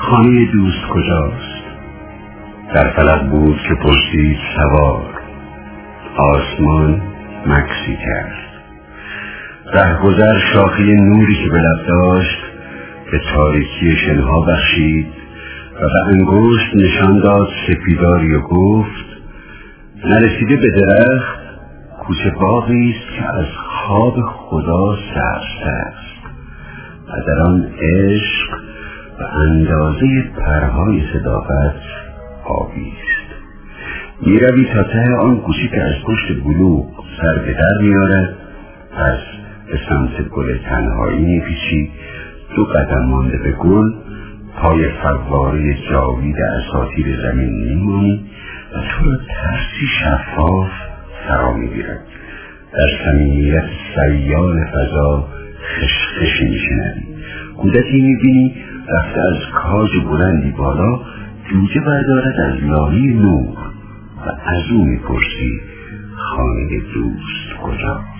خانه دوست کجاست؟ در فلک بود که پرسید سوار، آسمان مکسی کرد. رهگذر شاخه نوری که به لب داشت به تاریکی شنها بخشید و به انگشت نشان داد سپیداری و گفت نرسیده به درخت کوچه باغی است که از خواب خدا سبز است و در آن عشق و اندازه پرهای صداقت آبی است. میروی تا ته آن کوچه که از پشت بلوغ سر به در میارد، پس به سمت گل تنهایی میپیچی، 2 قدم مانده به گل پای فواره جاوید اساطیر زمین میمانی و تو را ترسی شفاف فرا میگیرد. در صمیمیت سیال فضا خشخشی میشنوی. کودکی میبینی رفته از کاج بلندی بالا جوجه بردارد از لانه نور و از او میپرسی خانه دوست کجاست؟